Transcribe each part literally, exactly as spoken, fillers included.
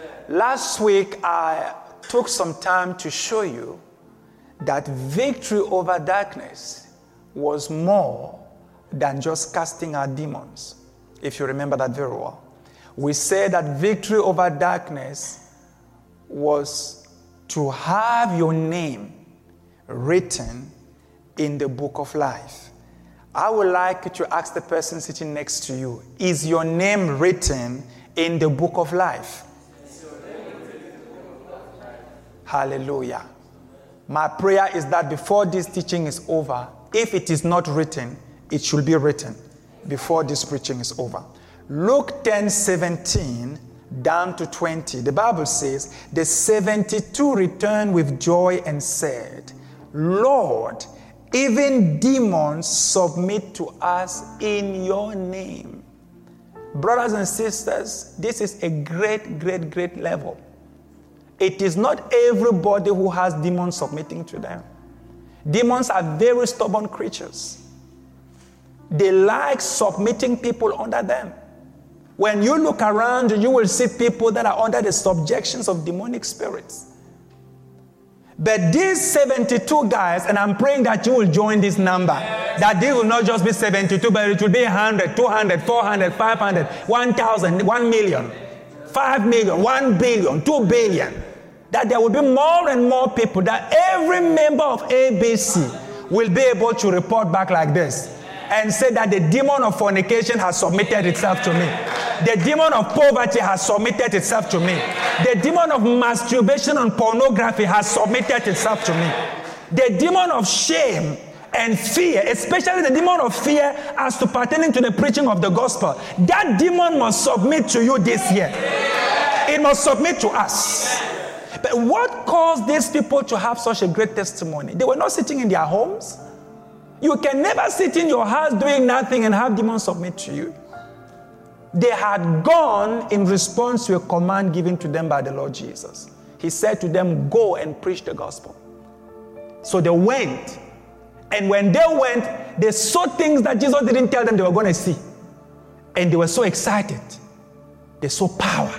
Last week, I took some time to show you that victory over darkness was more than just casting out demons, if you remember that very well. We said that victory over darkness was to have your name written in the book of life. I would like you to ask the person sitting next to you, is your name written in the book of life? Hallelujah. My prayer is that before this teaching is over, if it is not written, it should be written before this preaching is over. Luke ten seventeen down to twenty, the Bible says, the seventy-two returned with joy and said, Lord, even demons submit to us in your name. Brothers and sisters, this is a great, great, great level. It is not everybody who has demons submitting to them. Demons are very stubborn creatures. They like submitting people under them. When you look around, you will see people that are under the subjections of demonic spirits. But these seventy-two guys, and I'm praying that you will join this number, that they will not just be seventy-two, but it will be one hundred, two hundred, four hundred, five hundred, one thousand, one million, five million, one billion, two billion. That there will be more and more people, that every member of A B C will be able to report back like this and say that the demon of fornication has submitted itself to me. The demon of poverty has submitted itself to me. The demon of masturbation and pornography has submitted itself to me. The demon of shame and fear, especially the demon of fear as to pertaining to the preaching of the gospel, that demon must submit to you this year. It must submit to us. But what caused these people to have such a great testimony? They were not sitting in their homes. You can never sit in your house doing nothing and have demons submit to you. They had gone in response to a command given to them by the Lord Jesus. He said to them, go and preach the gospel. So they went. And when they went, they saw things that Jesus didn't tell them they were going to see. And they were so excited. They saw power.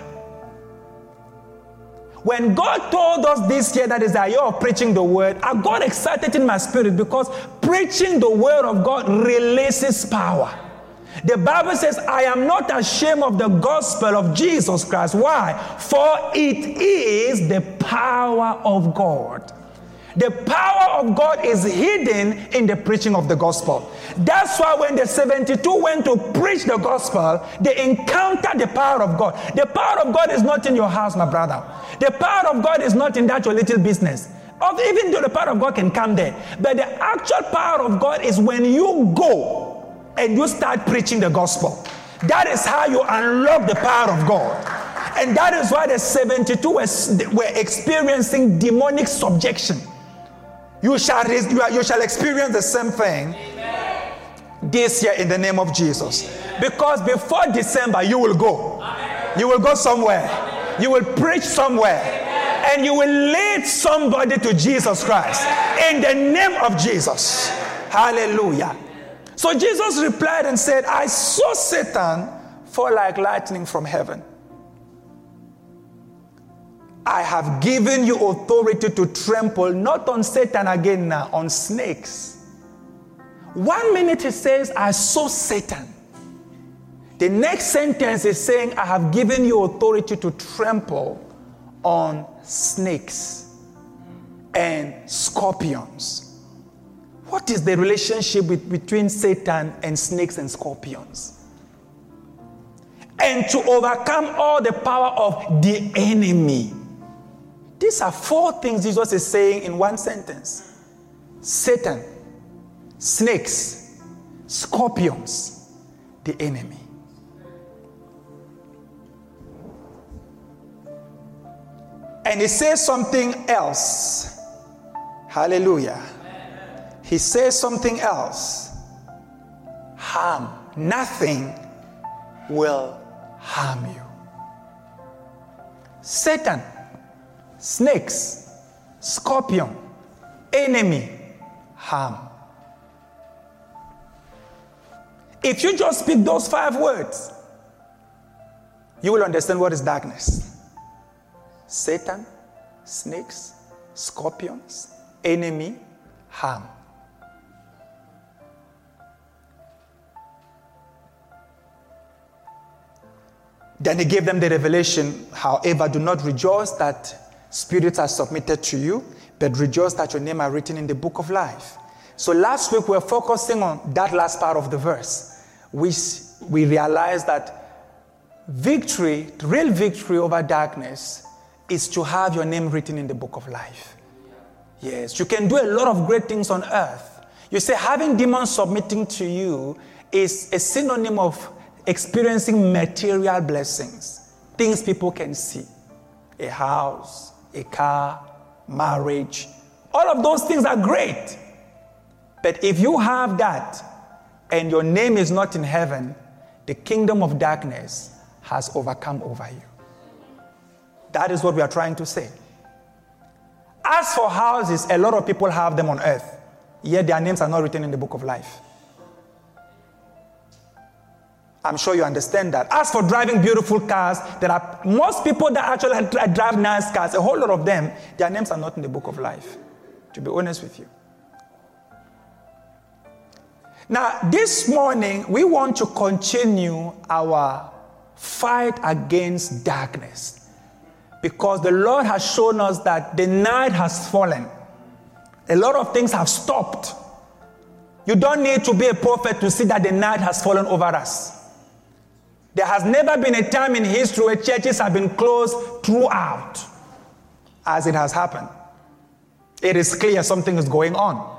When God told us this year that is the year of preaching the word, I got excited in my spirit because preaching the word of God releases power. The Bible says, I am not ashamed of the gospel of Jesus Christ. Why? For it is the power of God. The power of God is hidden in the preaching of the gospel. That's why when the seventy-two went to preach the gospel, they encountered the power of God. The power of God is not in your house, my brother. The power of God is not in that your little business. Even though the power of God can come there. But the actual power of God is when you go and you start preaching the gospel. That is how you unlock the power of God. And that is why the seventy-two were, were experiencing demonic subjection. You shall, you shall experience the same thing Amen. This year in the name of Jesus. Amen. Because before December, you will go. Amen. You will go somewhere. Amen. You will preach somewhere. Amen. And you will lead somebody to Jesus Christ. Amen. In the name of Jesus. Amen. Hallelujah. Amen. So Jesus replied and said, I saw Satan fall like lightning from heaven. I have given you authority to trample, not on Satan again now, on snakes. One minute he says, I saw Satan. The next sentence is saying, I have given you authority to trample on snakes and scorpions. What is the relationship with, between Satan and snakes and scorpions? And to overcome all the power of the enemy. These are four things Jesus is saying in one sentence. Satan, snakes, scorpions, the enemy. And he says something else. Hallelujah. He says something else. Harm. Nothing will harm you. Satan, snakes, scorpion, enemy, harm. If you just speak those five words, you will understand what is darkness. Satan, snakes, scorpions, enemy, harm. Then he gave them the revelation, however, do not rejoice that spirits are submitted to you, but rejoice that your name are written in the book of life. So last week we were focusing on that last part of the verse, which we realized that victory, real victory over darkness, is to have your name written in the book of life. Yes, you can do a lot of great things on earth. You say having demons submitting to you is a synonym of experiencing material blessings, things people can see. A house, a car, marriage. All of those things are great. But if you have that and your name is not in heaven, the kingdom of darkness has overcome over you. That is what we are trying to say. As for houses, a lot of people have them on earth, yet their names are not written in the book of life. I'm sure you understand that. As for driving beautiful cars, there are most people that actually drive nice cars, a whole lot of them, their names are not in the book of life, to be honest with you. Now, this morning, we want to continue our fight against darkness, because the Lord has shown us that the night has fallen. A lot of things have stopped. You don't need to be a prophet to see that the night has fallen over us. There has never been a time in history where churches have been closed throughout, as it has happened. It is clear something is going on.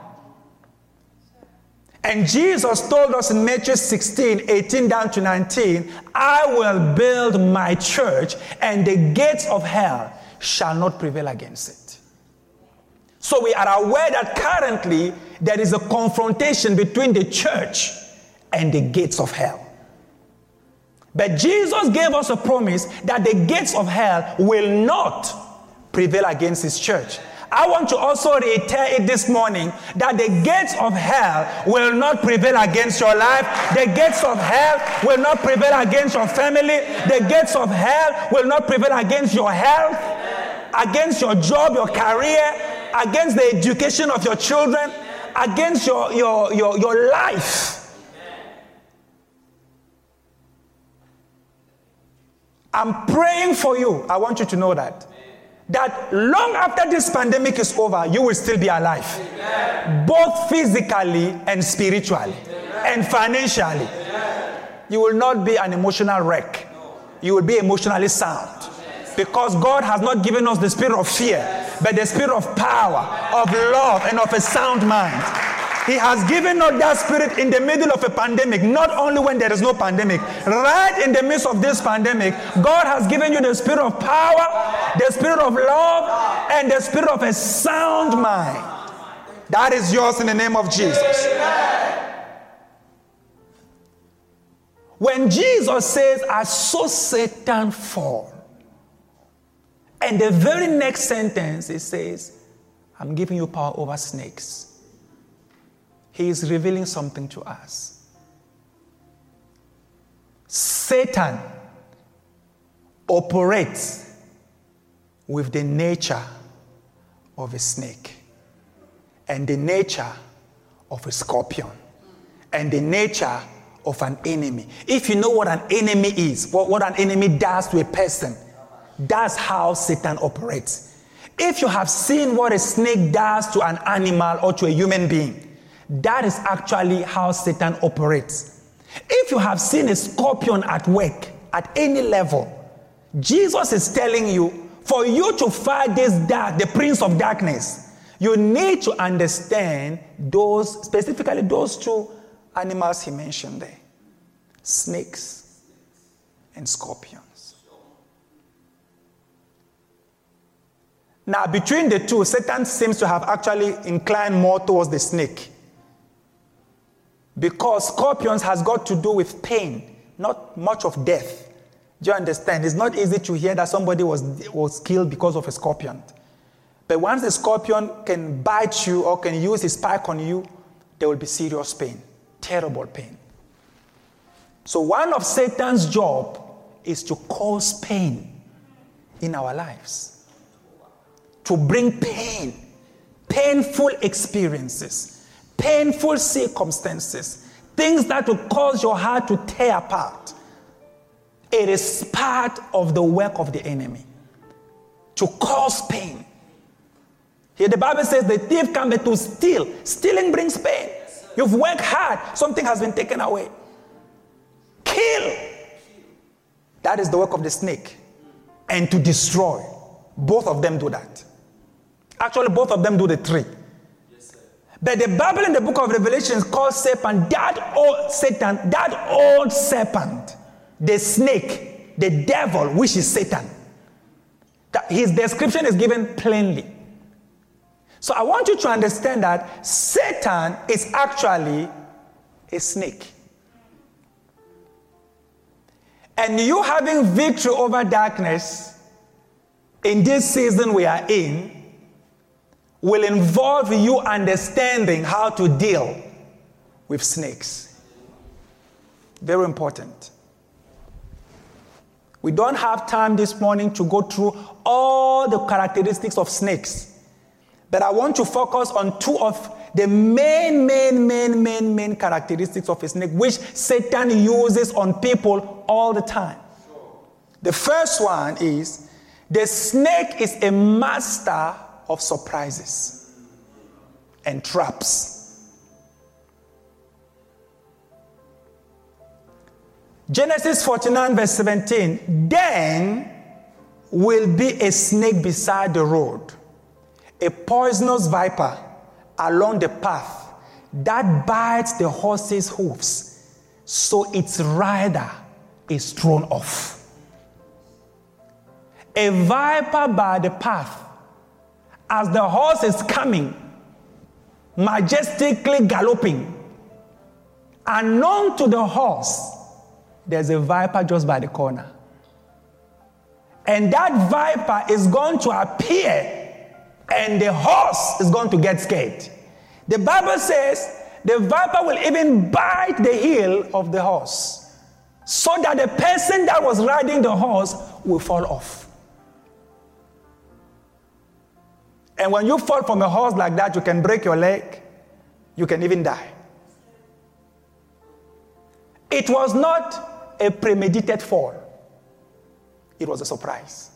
And Jesus told us in Matthew sixteen, eighteen down to nineteen, I will build my church, and the gates of hell shall not prevail against it. So we are aware that currently there is a confrontation between the church and the gates of hell. But Jesus gave us a promise that the gates of hell will not prevail against his church. I want to also reiterate this morning that the gates of hell will not prevail against your life. The gates of hell will not prevail against your family. The gates of hell will not prevail against your health, against your job, your career, against the education of your children, against your, your, your, your life. I'm praying for you. I want you to know that. That long after this pandemic is over, you will still be alive. Amen. Both physically and spiritually. Amen. And financially. Amen. You will not be an emotional wreck. No. You will be emotionally sound. Amen. Because God has not given us the spirit of fear, yes, but the spirit of power, of love, and of a sound mind. He has given us that spirit in the middle of a pandemic, not only when there is no pandemic. Right in the midst of this pandemic, God has given you the spirit of power, the spirit of love, and the spirit of a sound mind. That is yours in the name of Jesus. When Jesus says, I saw Satan fall, and the very next sentence it says, I'm giving you power over snakes. He is revealing something to us. Satan operates with the nature of a snake, and the nature of a scorpion, and the nature of an enemy. If you know what an enemy is, what, what an enemy does to a person, that's how Satan operates. If you have seen what a snake does to an animal or to a human being, that is actually how Satan operates. If you have seen a scorpion at work, at any level, Jesus is telling you, for you to fight this dark, the prince of darkness, you need to understand those, specifically those two animals he mentioned there. Snakes and scorpions. Now, between the two, Satan seems to have actually inclined more towards the snake. Because scorpions has got to do with pain, not much of death. Do you understand? It's not easy to hear that somebody was, was killed because of a scorpion. But once the scorpion can bite you or can use his spike on you, there will be serious pain, terrible pain. So one of Satan's job is to cause pain in our lives. to bring pain, painful experiences, painful circumstances, things that will cause your heart to tear apart. It is part of the work of the enemy to cause pain. Here the Bible says the thief comes to steal. Stealing brings pain. You've worked hard, something has been taken away. Kill. That is the work of the snake. And to destroy. Both of them do that. Actually, both of them do the three. Yes, but the Bible in the book of Revelation calls Satan, that old Satan, that old serpent, the snake, the devil, which is Satan. That his description is given plainly. So I want you to understand that Satan is actually a snake. And you having victory over darkness in this season we are in will involve you understanding how to deal with snakes. Very important. We don't have time this morning to go through all the characteristics of snakes. But I want to focus on two of the main, main, main, main, main characteristics of a snake, which Satan uses on people all the time. The first one is the snake is a master of surprises and traps. Genesis forty-nine verse seventeen, then will be a snake beside the road, a poisonous viper along the path that bites the horse's hooves, so its rider is thrown off. A viper by the path, as the horse is coming, majestically galloping, unknown to the horse, there's a viper just by the corner. And that viper is going to appear, and the horse is going to get scared. The Bible says the viper will even bite the heel of the horse, so that the person that was riding the horse will fall off. And when you fall from a horse like that, you can break your leg, you can even die. It was not a premeditated fall. It was a surprise.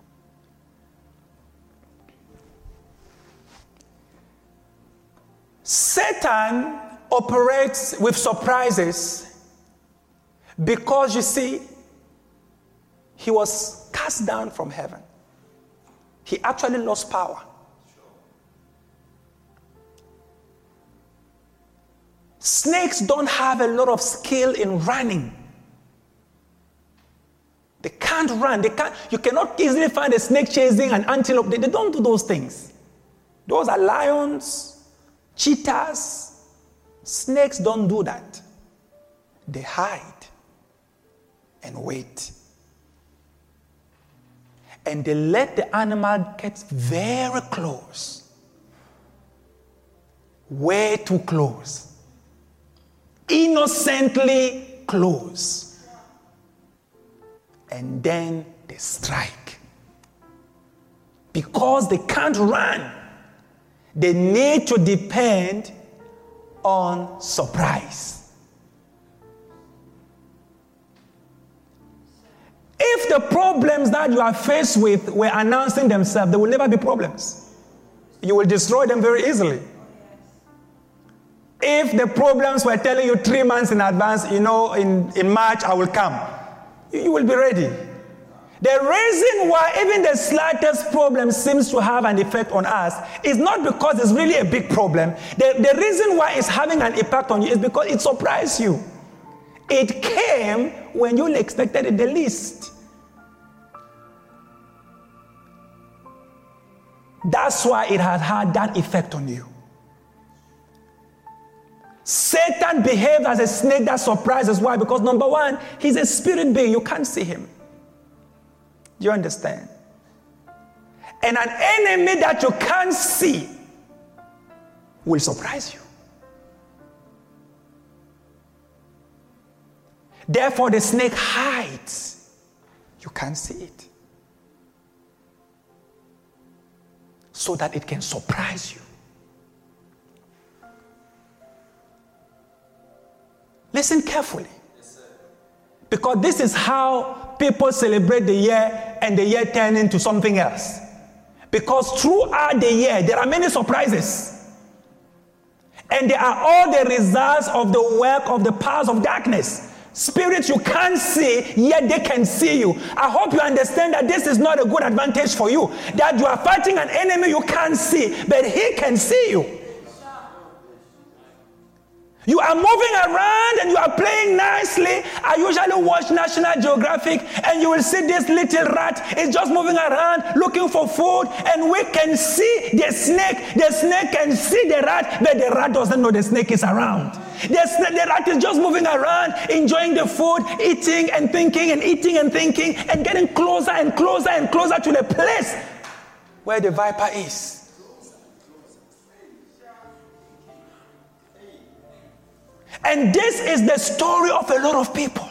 Satan operates with surprises because, you see, he was cast down from heaven. He actually lost power. Snakes don't have a lot of skill in running. They can't run. They can't. You cannot easily find a snake chasing an antelope. They, they don't do those things. Those are lions, cheetahs. Snakes don't do that. They hide and wait. And they let the animal get very close. Way too close. Innocently close. And then they strike. Because they can't run, they need to depend on surprise. If the problems that you are faced with were announcing themselves, there will never be problems. You will destroy them very easily. If the problems were telling you three months in advance, you know, in, in March I will come, you will be ready. The reason why even the slightest problem seems to have an effect on us is not because it's really a big problem. The, the reason why it's having an impact on you is because it surprised you. It came when you expected it the least. That's why it has had that effect on you. Satan behaves as a snake that surprises. Why? Because number one, he's a spirit being. You can't see him. Do you understand? And an enemy that you can't see will surprise you. Therefore, the snake hides. You can't see it. so that it can surprise you. Listen carefully. Because this is how people celebrate the year and the year turn into something else. Because throughout the year, there are many surprises. And they are all the results of the work of the powers of darkness. Spirits you can't see, yet they can see you. I hope you understand that this is not a good advantage for you. That you are fighting an enemy you can't see, but he can see you. You are moving around and you are playing nicely. I usually watch National Geographic and you will see this little rat is just moving around looking for food, and we can see the snake. The snake can see the rat, but the rat doesn't know the snake is around. The, snake, the rat is just moving around, enjoying the food, eating and thinking and eating and thinking and getting closer and closer and closer to the place where the viper is. And this is the story of a lot of people.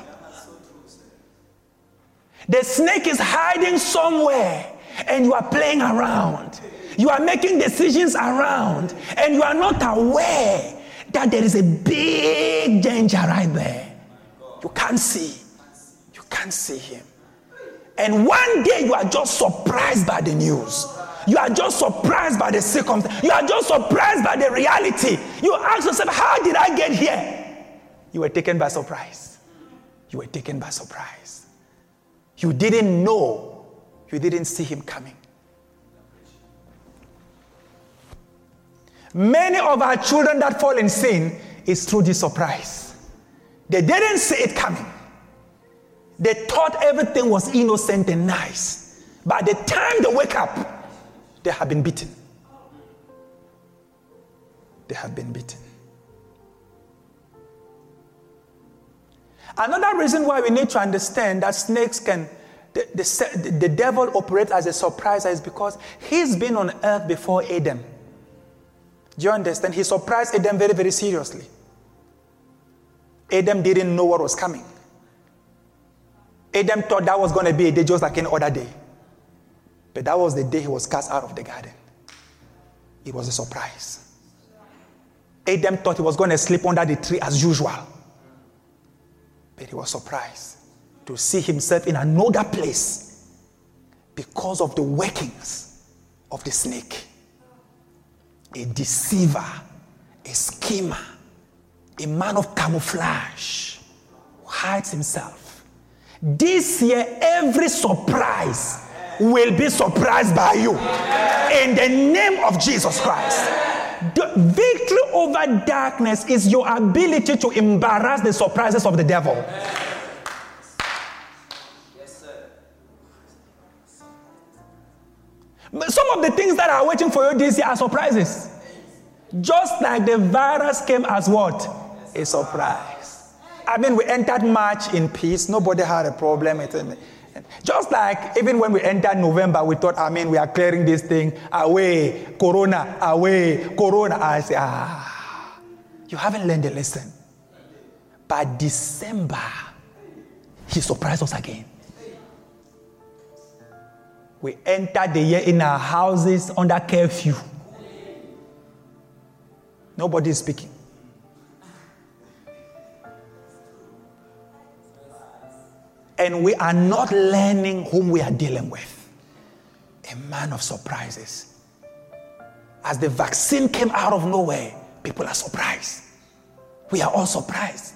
The snake is hiding somewhere and you are playing around. You are making decisions around and you are not aware that there is a big danger right there. You can't see. You can't see him. And one day you are just surprised by the news. You are just surprised by the circumstance. You are just surprised by the reality. You ask yourself, how did I get here? You were taken by surprise. You were taken by surprise. You didn't know. You didn't see him coming. Many of our children that fall in sin is through this surprise. They didn't see it coming. They thought everything was innocent and nice. By the time they wake up, they have been beaten. They have been beaten. Another reason why we need to understand that snakes can, the, the, the devil operates as a surpriser is because he's been on earth before Adam. Do you understand? He surprised Adam very, very seriously. Adam didn't know what was coming. Adam thought that was going to be a day just like any other day. But that was the day he was cast out of the garden. It was a surprise. Adam thought he was going to sleep under the tree as usual. But he was surprised to see himself in another place because of the workings of the snake. A deceiver, a schemer, a man of camouflage who hides himself. This year, every surprise will be surprised by you in the name of Jesus Christ. The victory over darkness is your ability to embarrass the surprises of the devil. Yes, sir. Some of the things that are waiting for you this year are surprises. Just like the virus came as what? A surprise. I mean, we entered March in peace. Nobody had a problem. Just like even when we entered November, we thought, I mean, we are clearing this thing away, Corona, away, Corona. I say, ah, you haven't learned the lesson. By December, he surprised us again. We entered the year in our houses under curfew. Nobody is speaking. And we are not learning whom we are dealing with. A man of surprises. As the vaccine came out of nowhere, people are surprised. We are all surprised.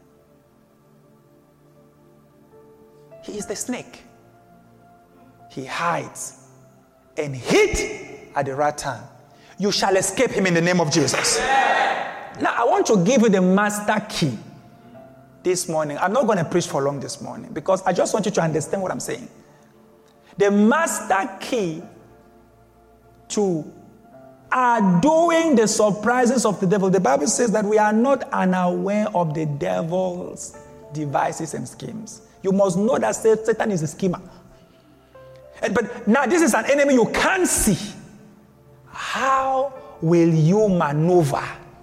He is the snake. He hides and hid at the right time. You shall escape him in the name of Jesus. Now, I want to give you the master key. This morning, I'm not going to preach for long this morning because I just want you to understand what I'm saying. The master key to outdoing the surprises of the devil. The Bible says that we are not unaware of the devil's devices and schemes. You must know that Satan is a schemer. But now this is an enemy you can't see. How will you maneuver?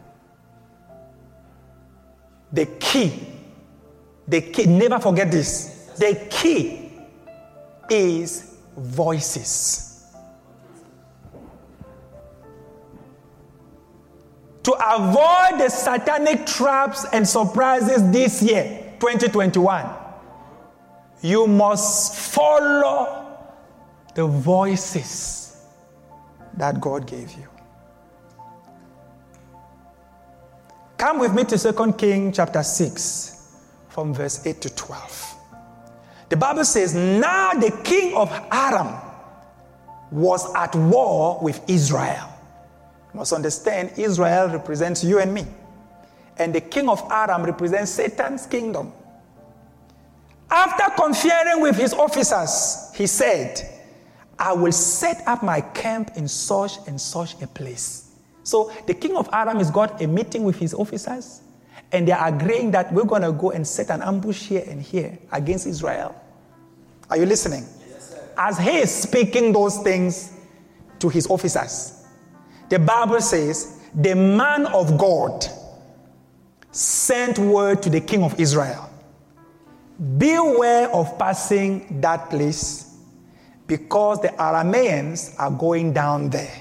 The key The key, never forget this. The key is voices. to avoid the satanic traps and surprises this year, twenty twenty-one, you must follow the voices that God gave you. Come with me to Second Kings chapter six, from verse eight to twelve. The Bible says, now the king of Aram was at war with Israel. You must understand, Israel represents you and me. And the king of Aram represents Satan's kingdom. After conferring with his officers, he said, I will set up my camp in such and such a place. So the king of Aram has got a meeting with his officers, and they are agreeing that we're going to go and set an ambush here and here against Israel. Are you listening? Yes, sir. As he is speaking those things to his officers, the Bible says, the man of God sent word to the king of Israel, beware of passing that place, because the Arameans are going down there.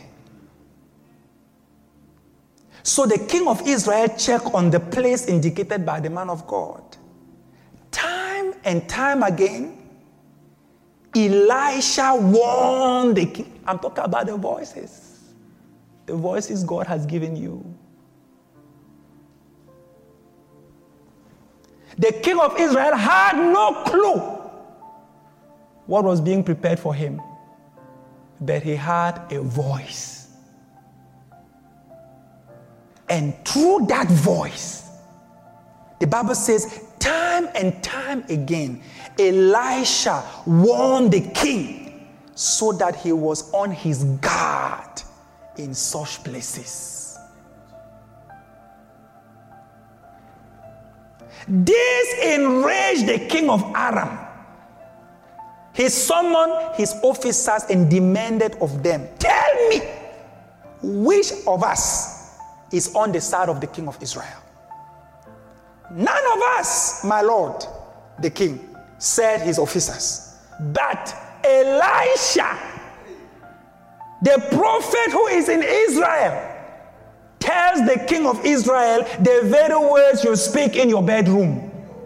So the king of Israel checked on the place indicated by the man of God. Time and time again, Elisha warned the king. I'm talking about the voices. The voices God has given you. The king of Israel had no clue what was being prepared for him, but he had a voice. And through that voice, the Bible says, time and time again, Elisha warned the king so that he was on his guard in such places. This enraged the king of Aram. He summoned his officers and demanded of them, tell me, which of us is on the side of the king of Israel? None of us, my lord, the king, said his officers. But Elisha, the prophet who is in Israel, tells the king of Israel the very words you speak in your bedroom.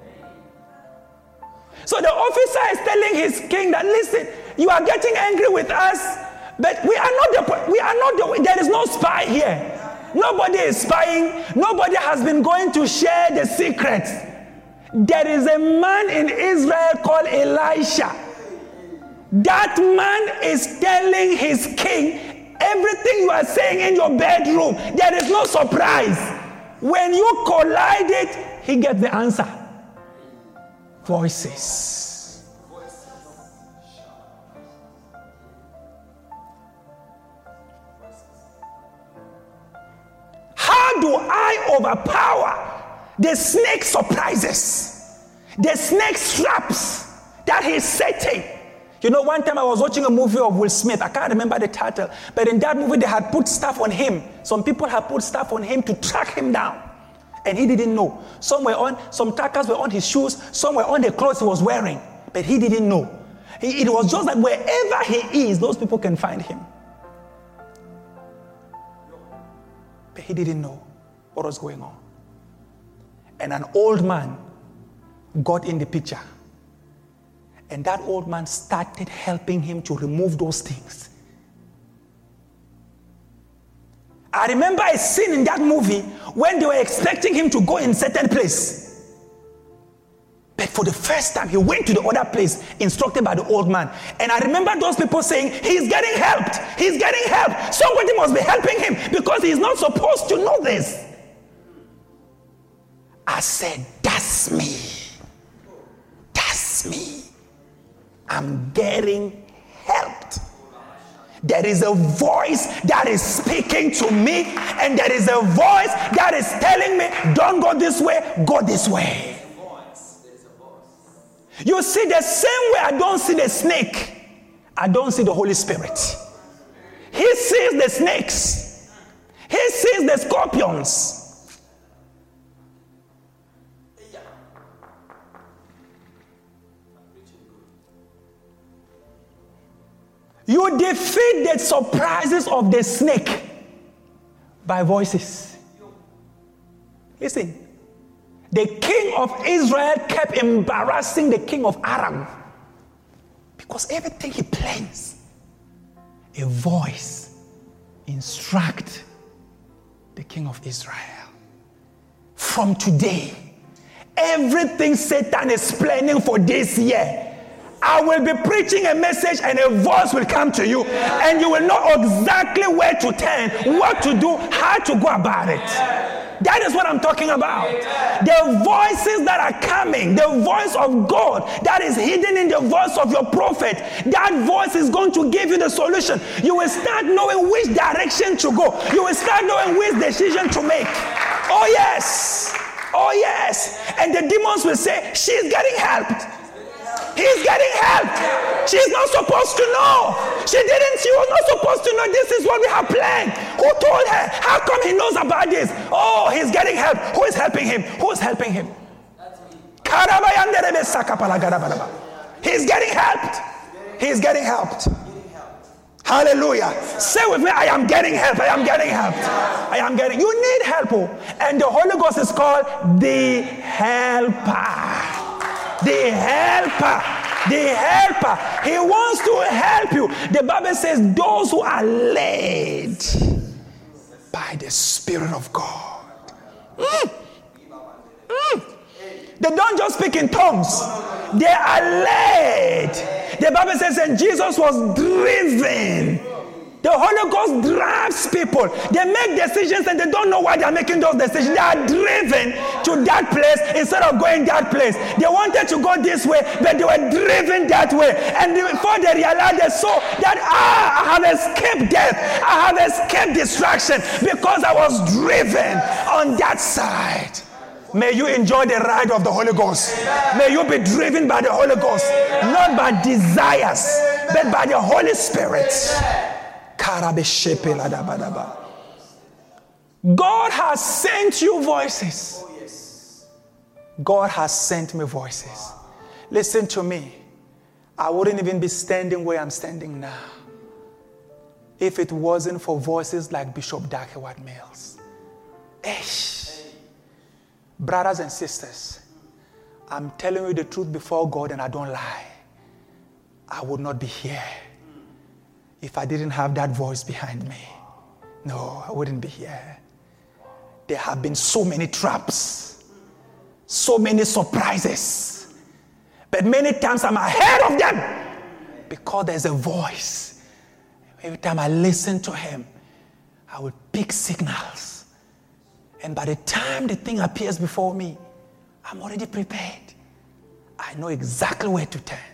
So the officer is telling his king that, listen, you are getting angry with us, but we are not the, we are not the, there is no spy here. Nobody is spying. Nobody has been going to share the secrets. There is a man in Israel called Elisha. That man is telling his king everything you are saying in your bedroom. There is no surprise. When you collide it, he gets the answer. Voices. How do I overpower the snake surprises, the snake traps that he's setting? You know, one time I was watching a movie of Will Smith. I can't remember the title. But in that movie, they had put stuff on him. Some people had put stuff on him to track him down. And he didn't know. Some were on, some trackers were on his shoes. Some were on the clothes he was wearing. But he didn't know. He, it was just that wherever he is, those people can find him. But he didn't know what was going on. And an old man got in the picture. And that old man started helping him to remove those things. I remember a scene in that movie when they were expecting him to go in a certain place. But for the first time, he went to the other place, instructed by the old man. And I remember those people saying, he's getting helped. He's getting help. Somebody must be helping him because he's not supposed to know this. I said, that's me. That's me. I'm getting helped. There is a voice that is speaking to me, and there is a voice that is telling me, don't go this way, go this way. You see, the same way I don't see the snake, I don't see the Holy Spirit. He sees the snakes. He sees the scorpions. You defeat the surprises of the snake by voices. Listen, the king of Israel kept embarrassing the king of Aram because everything he plans, a voice instruct the king of Israel. From today, everything Satan is planning for this year, I will be preaching a message and a voice will come to you and you will know exactly where to turn, what to do, how to go about it. That is what I'm talking about. The voices that are coming, the voice of God that is hidden in the voice of your prophet, that voice is going to give you the solution. You will start knowing which direction to go. You will start knowing which decision to make. Oh yes. Oh yes. And the demons will say, she's getting helped. He's getting help. She's not supposed to know. She didn't, she was not supposed to know this is what we have planned. Who told her? How come he knows about this? Oh, he's getting help. Who is helping him? Who is helping him? He's getting helped. He's getting helped. Hallelujah. Say with me, I am getting help. I am getting helped. I am getting, you need help. And the Holy Ghost is called the helper. The helper, the helper. He wants to help you. The Bible says those who are led by the Spirit of God. Mm. Mm. They don't just speak in tongues. They are led. The Bible says that Jesus was driven. The Holy Ghost drives people. They make decisions and they don't know why they are making those decisions. They are driven to that place instead of going that place. They wanted to go this way, but they were driven that way. And before they realized, they saw that, ah, I have escaped death. I have escaped destruction because I was driven on that side. May you enjoy the ride of the Holy Ghost. May you be driven by the Holy Ghost, not by desires, but by the Holy Spirit. God has sent you voices. God has sent me voices. Listen to me. I wouldn't even be standing where I'm standing now if it wasn't for voices like Bishop Dag Heward-Mills. Eish. Brothers and sisters, I'm telling you the truth before God and I don't lie. I would not be here if I didn't have that voice behind me. No, I wouldn't be here. There have been so many traps, so many surprises, but many times I'm ahead of them because there's a voice. Every time I listen to him, I will pick signals. And by the time the thing appears before me, I'm already prepared. I know exactly where to turn.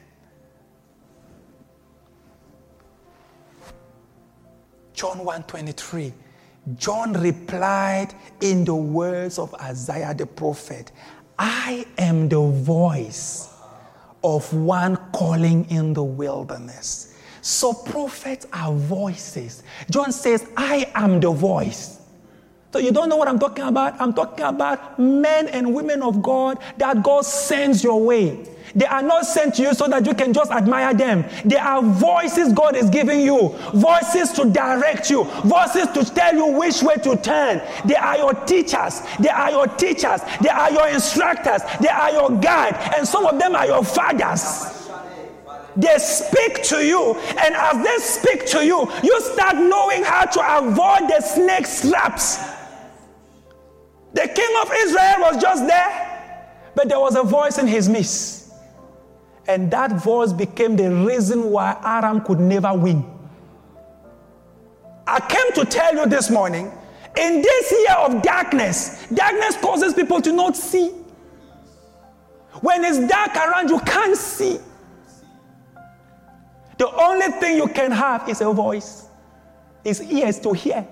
John one twenty-three. John replied in the words of Isaiah the prophet, I am the voice of one calling in the wilderness. So prophets are voices. John says, I am the voice. So you don't know what I'm talking about? I'm talking about men and women of God that God sends your way. They are not sent to you so that you can just admire them. They are voices God is giving you. Voices to direct you. Voices to tell you which way to turn. They are your teachers. They are your teachers. They are your instructors. They are your guide. And some of them are your fathers. They speak to you. And as they speak to you, you start knowing how to avoid the snake traps. The king of Israel was just there, but there was a voice in his midst. And that voice became the reason why Aram could never win. I came to tell you this morning, in this year of darkness, darkness causes people to not see. When it's dark around, you can't see. The only thing you can have is a voice, is ears to hear.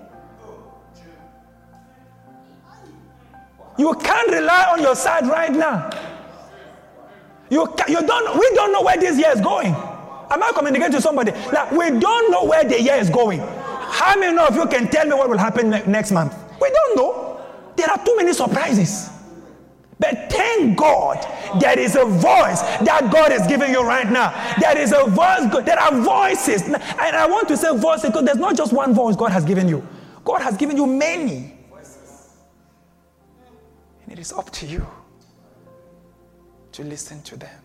You can't rely on your side right now. You, can, you don't. We don't know where this year is going. Am I communicating to somebody? Like, we don't know where the year is going. How many of you can tell me what will happen ne- next month? We don't know. There are too many surprises. But thank God there is a voice that God is giving you right now. There is a voice. There are voices. And I want to say voice because there's not just one voice God has given you. God has given you many. And it is up to you to listen to them.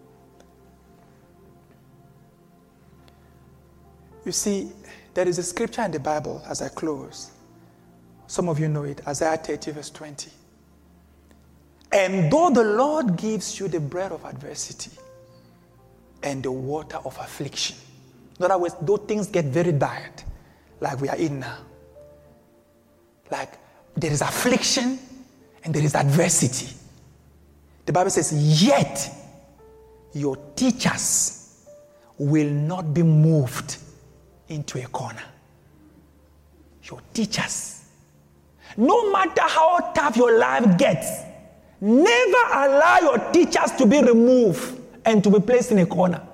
You see, there is a scripture in the Bible as I close. Some of you know it, Isaiah thirty verse twenty. And though the Lord gives you the bread of adversity and the water of affliction, in other words, though things get very bad, like we are in now, like there is affliction and there is adversity, the Bible says, yet your teachers will not be moved into a corner. Your teachers. No matter how tough your life gets, never allow your teachers to be removed and to be placed in a corner.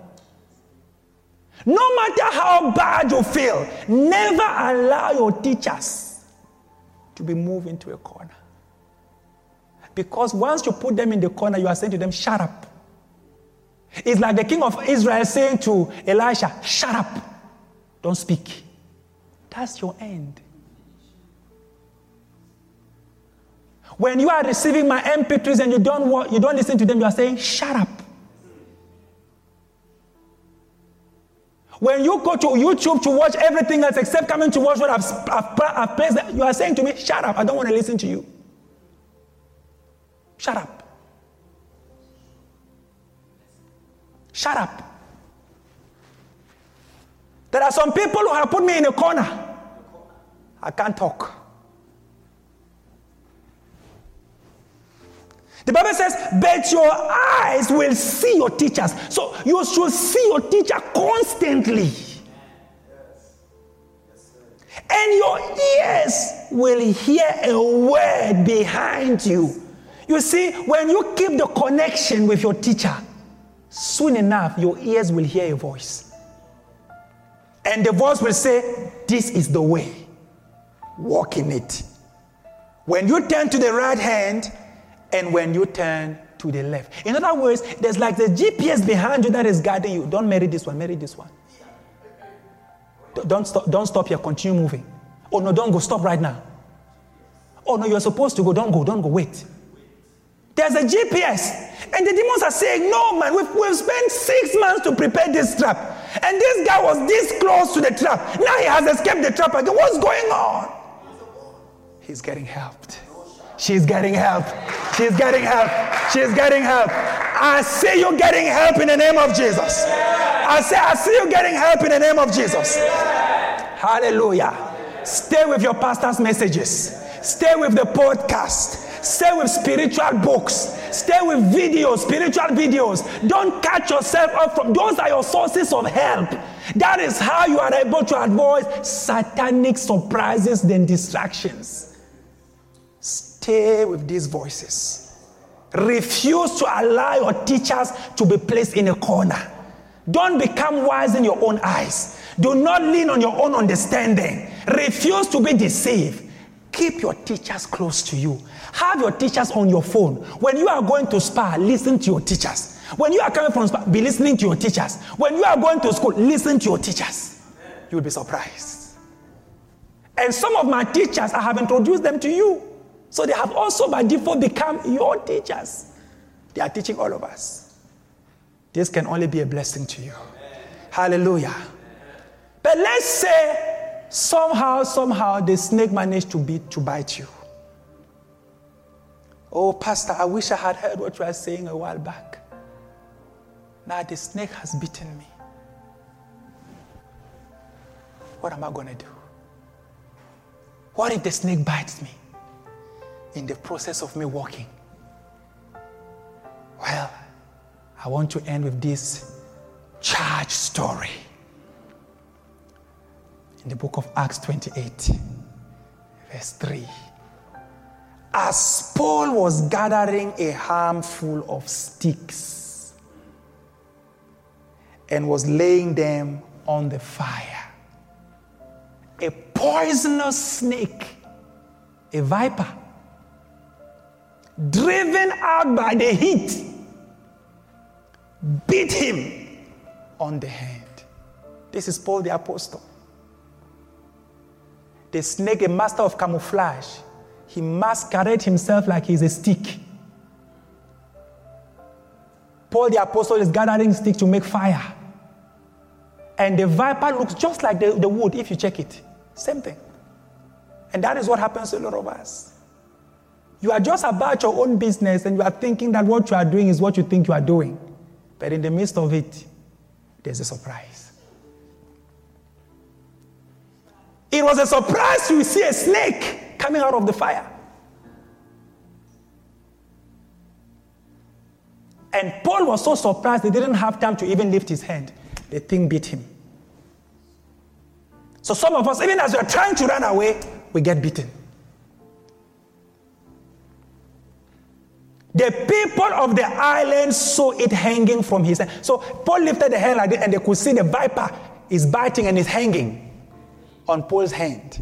No matter how bad you feel, never allow your teachers to be moved into a corner. Because once you put them in the corner, you are saying to them, shut up. It's like the king of Israel saying to Elisha, shut up. Don't speak. That's your end. When you are receiving my M P threes and you don't want, you don't listen to them, you are saying, shut up. When you go to YouTube to watch everything else except coming to watch what I've, I've, I've placed, you are saying to me, shut up. I don't want to listen to you. Shut up. Shut up. There are some people who have put me in a corner. I can't talk. The Bible says, but your eyes will see your teachers. So you should see your teacher constantly. Yes. Yes, and your ears will hear a word behind you. You see, when you keep the connection with your teacher, soon enough, your ears will hear a voice. And the voice will say, this is the way. Walk in it. When you turn to the right hand, and when you turn to the left. In other words, there's like the G P S behind you that is guiding you. Don't marry this one, marry this one. Don't stop, don't stop here, continue moving. Oh no, don't go, stop right now. Oh no, you're supposed to go, don't go, don't go, wait. There's a G P S. And the demons are saying, no man, we've, we've spent six months to prepare this trap. And this guy was this close to the trap. Now he has escaped the trap again. What's going on? He's getting helped. She's getting help. She's getting help. She's getting help. I see you getting help in the name of Jesus. I say, I see you getting help in the name of Jesus. Hallelujah. Stay with your pastor's messages. Stay with the podcast. Stay with spiritual books. Stay with videos, spiritual videos. Don't catch yourself up from those are your sources of help. That is how you are able to avoid satanic surprises and distractions. Stay with these voices. Refuse to allow your teachers to be placed in a corner. Don't become wise in your own eyes. Do not lean on your own understanding. Refuse to be deceived. Keep your teachers close to you. Have your teachers on your phone. When you are going to spa, listen to your teachers. When you are coming from spa, be listening to your teachers. When you are going to school, listen to your teachers. You will be surprised. And some of my teachers, I have introduced them to you. So they have also by default become your teachers. They are teaching all of us. This can only be a blessing to you. Amen. Hallelujah. Amen. But let's say somehow, somehow the snake managed to beat, to bite you. Oh, Pastor, I wish I had heard what you were saying a while back. Now the snake has bitten me. What am I going to do? What if the snake bites me in the process of me walking? Well, I want to end with this charge story. In the book of Acts twenty-eight, verse three. As Paul was gathering a handful of sticks and was laying them on the fire, a poisonous snake, a viper, driven out by the heat, beat him on the hand. This is Paul the Apostle. The snake, a master of camouflage, he masquerades himself like he's a stick. Paul the apostle is gathering sticks to make fire. And the viper looks just like the, the wood if you check it. Same thing. And that is what happens to a lot of us. You are just about your own business and you are thinking that what you are doing is what you think you are doing. But in the midst of it, there's a surprise. It was a surprise to see a snake coming out of the fire. And Paul was so surprised he didn't have time to even lift his hand. The thing beat him. So some of us, even as we are trying to run away, we get beaten. The people of the island saw it hanging from his hand. So Paul lifted the hand like this and they could see the viper is biting and is hanging on Paul's hand.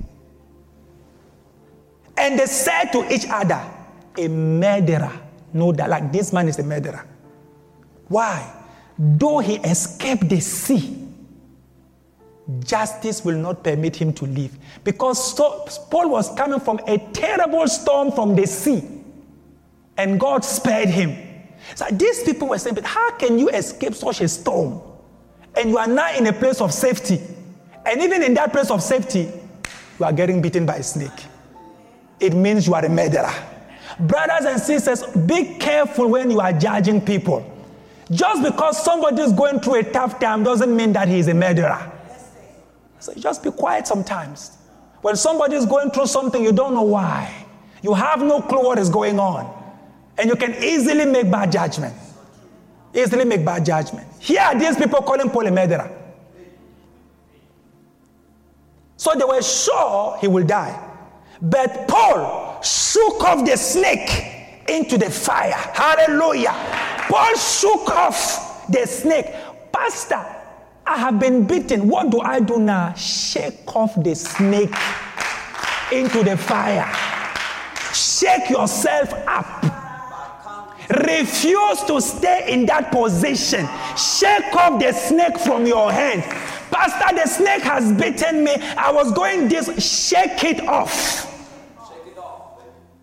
And they said to each other, a murderer. No, that like this man is a murderer. Why? Though he escaped the sea, justice will not permit him to live. Because so, Paul was coming from a terrible storm from the sea. And God spared him. So these people were saying, but how can you escape such a storm? And you are now in a place of safety. And even in that place of safety, you are getting beaten by a snake. It means you are a murderer. Brothers and sisters, be careful when you are judging people. Just because somebody is going through a tough time doesn't mean that he is a murderer. So just be quiet sometimes. When somebody is going through something, you don't know why. You have no clue what is going on. And you can easily make bad judgment. Easily make bad judgment. Here are these people calling Paul a murderer. So they were sure he will die. But Paul shook off the snake into the fire. Hallelujah. Paul shook off the snake. Pastor, I have been beaten. What do I do now? Shake off the snake into the fire. Shake yourself up. Refuse to stay in that position. Shake off the snake from your hand. Pastor, the snake has bitten me. I was going this. Shake it off. Shake it off.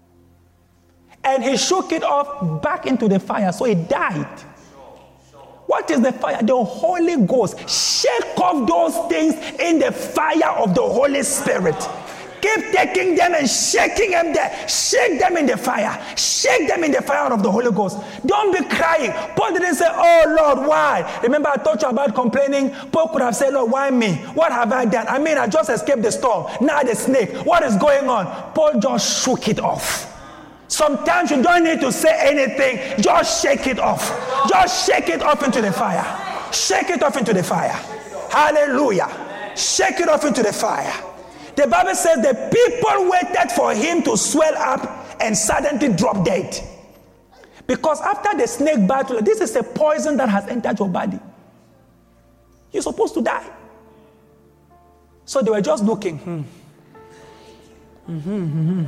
And he shook it off back into the fire. So he died. Sure, sure. What is the fire? The Holy Ghost. Shake off those things in the fire of the Holy Spirit. Keep taking them and shaking them there. Shake them in the fire. Shake them in the fire of the Holy Ghost. Don't be crying. Paul didn't say, oh Lord, why? Remember I told you about complaining? Paul could have said, Lord, why me? What have I done? I mean, I just escaped the storm. Now the snake. What is going on? Paul just shook it off. Sometimes you don't need to say anything. Just shake it off. Just shake it off into the fire. Shake it off into the fire. Hallelujah. Shake it off into the fire. The Bible says the people waited for him to swell up and suddenly drop dead. Because after the snake battle, this is a poison that has entered your body. You're supposed to die. So they were just looking. Hmm. Mm-hmm, mm-hmm.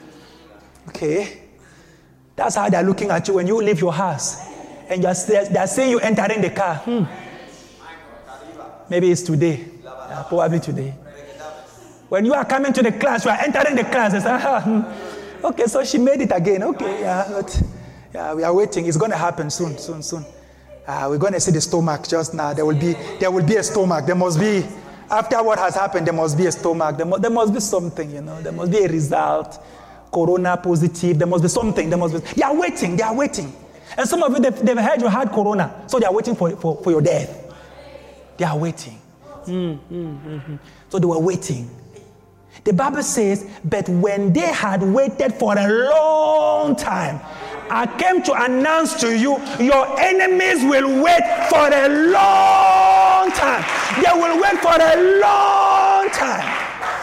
Okay. That's how they're looking at you when you leave your house. And you're, they're saying you entering the car. Hmm. Maybe it's today. Yeah, probably today. When you are coming to the class, you are entering the class. Say, ah, okay, so she made it again. Okay, yeah, but yeah, we are waiting. It's going to happen soon, soon, soon. Uh, we're going to see the stomach just now. There will be, there will be a stomach. There must be, after what has happened, there must be a stomach. There, mu- there must be something, you know. There must be a result. Corona positive. There must be something. There must be. They are waiting. They are waiting. And some of you, they've, they've heard you had corona, so they are waiting for, for, for your death. They are waiting. Mm, mm, mm, mm. So they were waiting. The Bible says, but when they had waited for a long time, I came to announce to you, your enemies will wait for a long time. They will wait for a long time.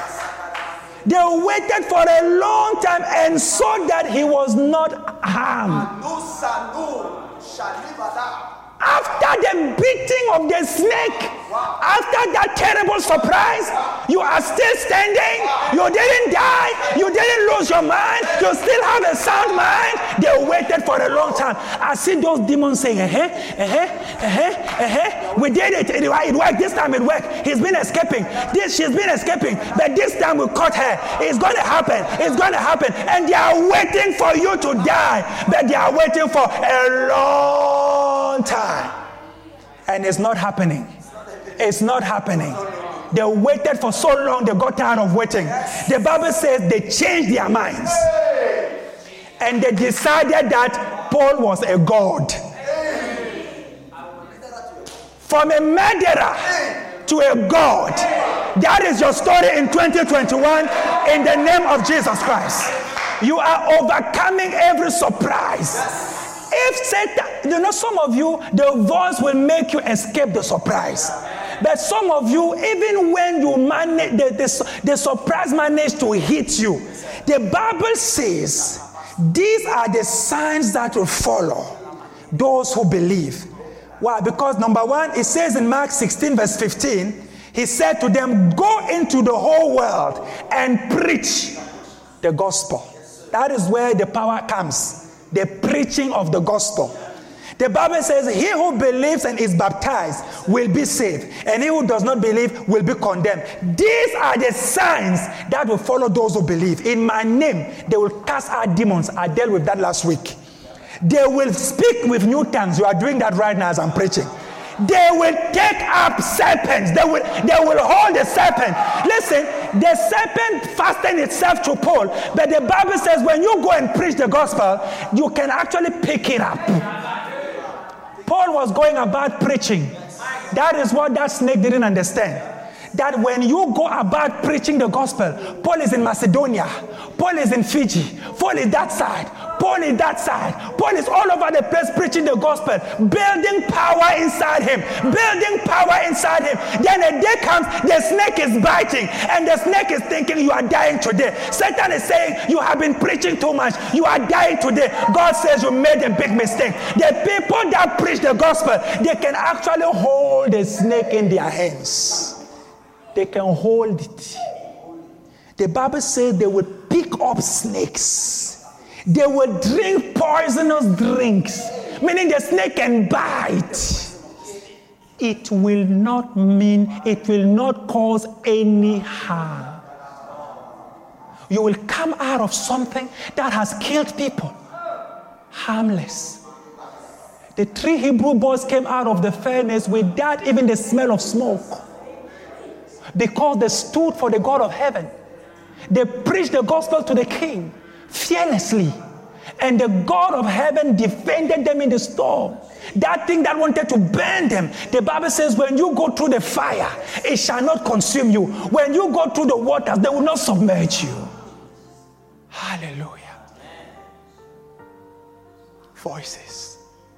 They waited for a long time and saw that he was not harmed. After the beating of the snake, after that terrible surprise, you are still standing. You didn't die. You didn't lose your mind. You still have a sound mind. They waited for a long time. I see those demons saying, uh-huh, uh-huh, uh-huh, uh-huh. We did it. It, it worked. This time it worked. He's been escaping. This, she's been escaping. But this time we caught her. It's going to happen. It's going to happen. And they are waiting for you to die. But they are waiting for a long time. And it's not happening. It's not happening. They waited for so long, they got tired of waiting. The Bible says they changed their minds. And they decided that Paul was a god. From a murderer to a god. That is your story in twenty twenty-one in the name of Jesus Christ. You are overcoming every surprise. If Satan, you know, some of you, the voice will make you escape the surprise. But some of you, even when you manage, the, the, the surprise managed to hit you, the Bible says, these are the signs that will follow those who believe. Why? Because number one, it says in Mark sixteen verse fifteen, he said to them, go into the whole world and preach the gospel. That is where the power comes. The preaching of the gospel. The Bible says, he who believes and is baptized will be saved, and he who does not believe will be condemned. These are the signs that will follow those who believe. In my name, they will cast out demons. I dealt with that last week. They will speak with new tongues. You are doing that right now as I'm preaching. They will take up serpents. They will, they will hold the serpent. Listen, the serpent fastened itself to Paul, but the Bible says when you go and preach the gospel, you can actually pick it up. Paul was going about preaching. That is what that snake didn't understand. That when you go about preaching the gospel, Paul is in Macedonia, Paul is in Fiji, Paul is that side, Paul is that side, Paul is all over the place preaching the gospel, building power inside him, building power inside him. Then a day comes, the snake is biting, and the snake is thinking you are dying today. Satan is saying you have been preaching too much, you are dying today. God says you made a big mistake. The people that preach the gospel, they can actually hold the snake in their hands. They can hold it. The Bible says they will pick up snakes. They will drink poisonous drinks, meaning the snake can bite. It will not mean, it will not cause any harm. You will come out of something that has killed people, harmless. The three Hebrew boys came out of the furnace without even the smell of smoke, because they stood for the God of heaven. They preached the gospel to the king fearlessly, and the God of heaven defended them in the storm. That thing that wanted to burn them, the Bible says when you go through the fire, it shall not consume you. When you go through the waters, they will not submerge you. Hallelujah. Voices.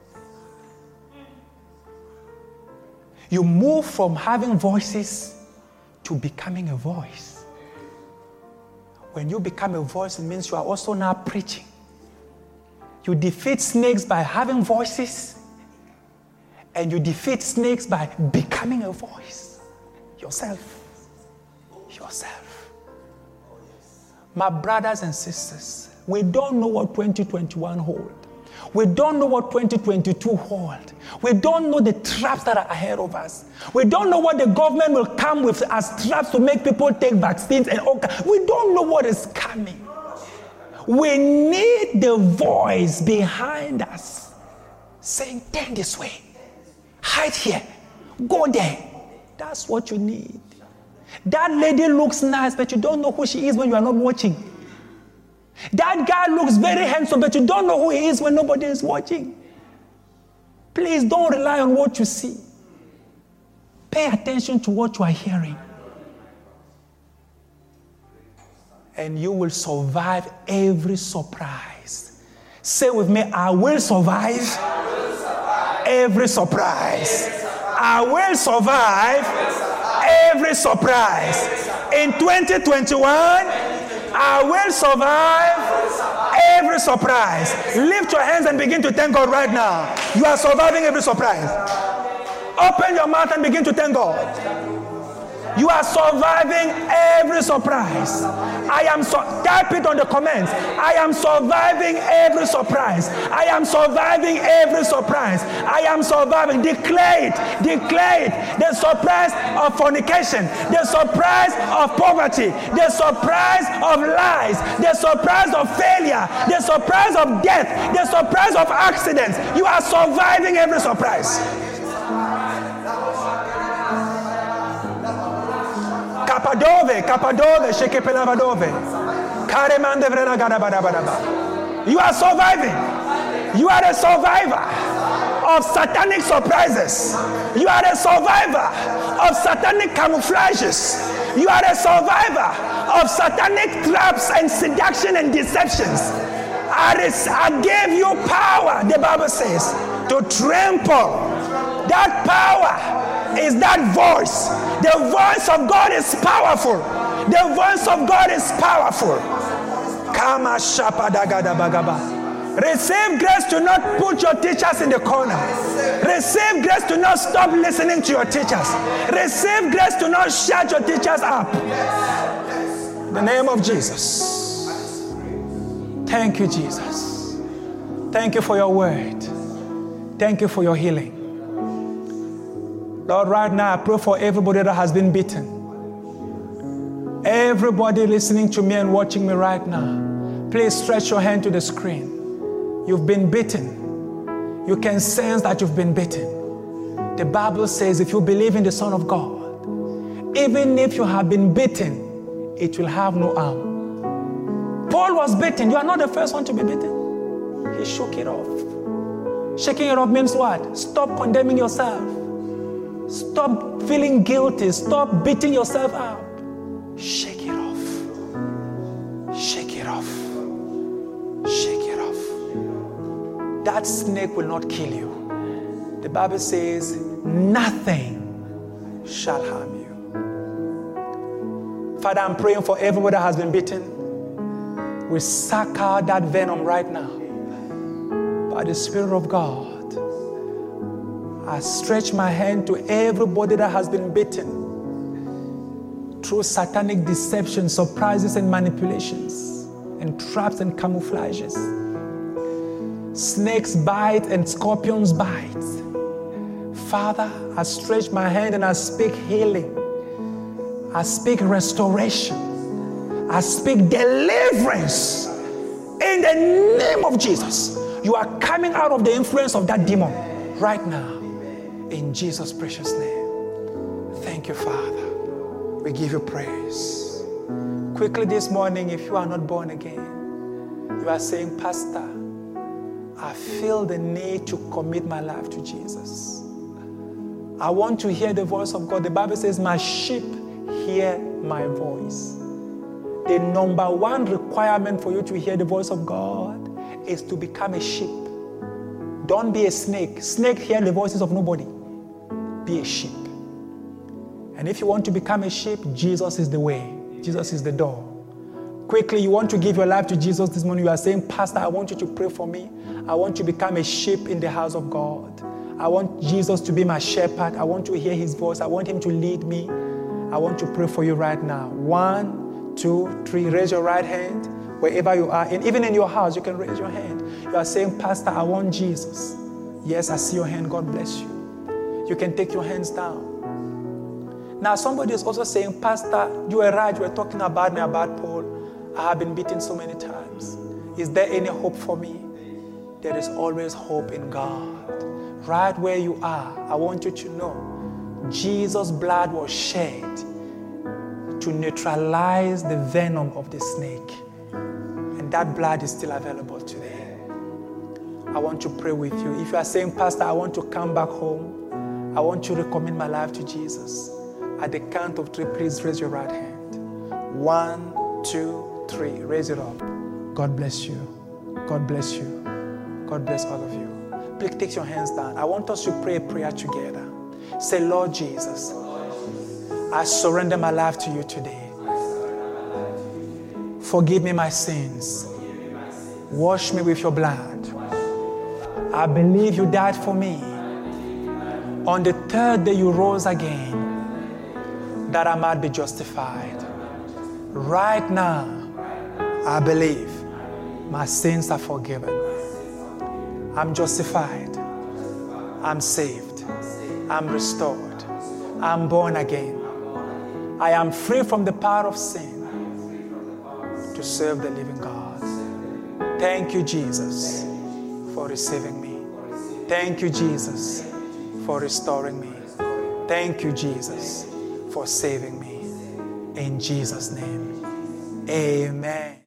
You move from having voices to becoming a voice. When you become a voice, it means you are also now preaching. You defeat snakes by having voices, and you defeat snakes by becoming a voice. Yourself. Yourself. My brothers and sisters, we don't know what twenty twenty-one holds. We don't know what twenty twenty-two holds. We don't know the traps that are ahead of us. We don't know what the government will come with as traps to make people take vaccines and all. We don't know what is coming. We need the voice behind us saying, turn this way, hide here, go there. That's what you need. That lady looks nice, but you don't know who she is when you are not watching. That guy looks very handsome, but you don't know who he is when nobody is watching. Please don't rely on what you see. Pay attention to what you are hearing. And you will survive every surprise. Say with me, I will survive, I will survive every surprise. Every surprise. I will survive, I will survive every surprise. Every surprise. In twenty twenty-one, I will survive every surprise. Lift your hands and begin to thank God right now. You are surviving every surprise. Open your mouth and begin to thank God. You are surviving every surprise. I am so type it on the comments. I am surviving every surprise. I am surviving every surprise. I am surviving. Declare it. Declare it. The surprise of fornication. The surprise of poverty. The surprise of lies. The surprise of failure. The surprise of death. The surprise of accidents. You are surviving every surprise. Kapadove, Kapadove, Shekepelavadove. Karemande vrena gadabadabadaba. You are surviving. You are a survivor of satanic surprises. You are a survivor of satanic camouflages. You are a survivor of satanic traps and seduction and deceptions. I, res- I gave you power, the Bible says, to trample. That power is that voice. The voice of God is powerful. The voice of God is powerful. Kama shapadagada bagaba. Receive grace to not put your teachers in the corner. Receive grace to not stop listening to your teachers. Receive grace to not shut your teachers up. In the name of Jesus. Thank you, Jesus. Thank you for your word. Thank you for your healing. Lord, right now I pray for everybody that has been beaten. Everybody listening to me and watching me right now, please stretch your hand to the screen. You've been beaten. You can sense that you've been beaten. The Bible says if you believe in the Son of God, even if you have been beaten, it will have no harm. Paul was beaten. You are not the first one to be beaten. He shook it off. Shaking it off means what? Stop condemning yourself. Stop feeling guilty. Stop beating yourself up. Shake it off. Shake it off. Shake it off. That snake will not kill you. The Bible says, nothing shall harm you. Father, I'm praying for everybody that has been beaten. We suck out that venom right now. By the Spirit of God, I stretch my hand to everybody that has been beaten through satanic deception, surprises and manipulations, and traps and camouflages. Snakes bite and scorpions bite. Father, I stretch my hand and I speak healing. I speak restoration. I speak deliverance. In the name of Jesus, you are coming out of the influence of that demon right now. In Jesus' precious name. Thank you, Father. We give you praise. Quickly this morning, if you are not born again, you are saying, Pastor, I feel the need to commit my life to Jesus. I want to hear the voice of God. The Bible says, my sheep hear my voice. The number one requirement for you to hear the voice of God is to become a sheep. Don't be a snake. Snake hear the voices of nobody. Be a sheep. And if you want to become a sheep, Jesus is the way. Jesus is the door. Quickly, you want to give your life to Jesus this morning. You are saying, Pastor, I want you to pray for me. I want to become a sheep in the house of God. I want Jesus to be my shepherd. I want to hear his voice. I want him to lead me. I want to pray for you right now. One, two, three. Raise your right hand. Wherever you are, and even in your house, you can raise your hand. You are saying, Pastor, I want Jesus. Yes, I see your hand. God bless you. You can take your hands down. Now, somebody is also saying, Pastor, you are right. You were talking about me, about Paul. I have been beaten so many times. Is there any hope for me? There is always hope in God. Right where you are, I want you to know Jesus' blood was shed to neutralize the venom of the snake. And that blood is still available today. I want to pray with you. If you are saying, Pastor, I want to come back home, I want you to commit my life to Jesus. At the count of three, please raise your right hand. One, two, three. Raise it up. God bless you. God bless you. God bless all of you. Please take your hands down. I want us to pray a prayer together. Say, Lord Jesus, I surrender my life to you today. Forgive me my sins. Wash me with your blood. I believe you died for me. On the third day you rose again, that I might be justified. Right now, I believe my sins are forgiven. I'm justified. I'm saved. I'm restored. I'm born again. I am free from the power of sin to serve the living God. Thank you, Jesus, for receiving me. Thank you, Jesus, for restoring me. Thank you, Jesus, for saving me. In Jesus' name, amen.